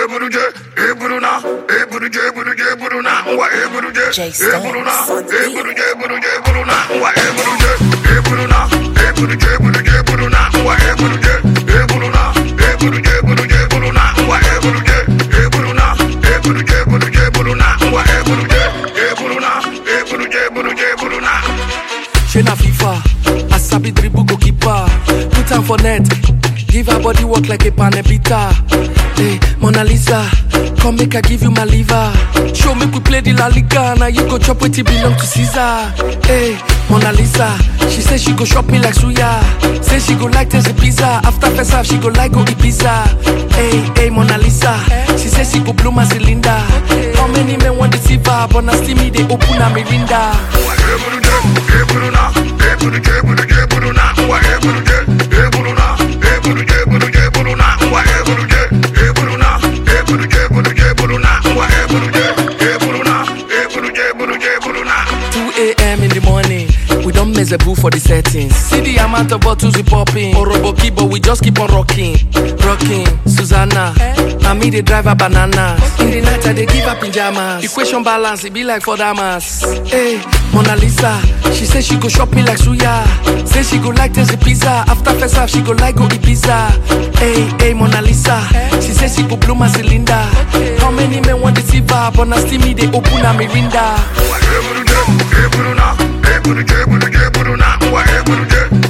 Shena FIFA, I sabi dribble goalkeeper. Put her for net, give her body work like a panebita. Hey, Mona Lisa, come make I give you my liver. Show me we play the La Liga, now you go chop what it belong to Caesar. Hey, Mona Lisa, she say she go shop me like suya. Say she go like taste the pizza. After first half, she go like go eat pizza. Hey, Mona Lisa, she say she go blow my cylinder. How many men want to see her, but now still me they open a Mirinda. A.M. in the morning, we don't mess a boo for the settings. See the amount of bottles we popping. Oroboki, but we just keep on rocking. Susanna, and me they drive a banana. In the night I they give her pajamas. Equation balance, it be like for damas. Hey, Mona Lisa, she say she go shop me like suya. Say she go like taste the pizza. After first half, she go like go eat pizza. Hey, Mona Lisa, she say she go blow my cylinder. How many men want to see her, but now still me they open a Mirinda.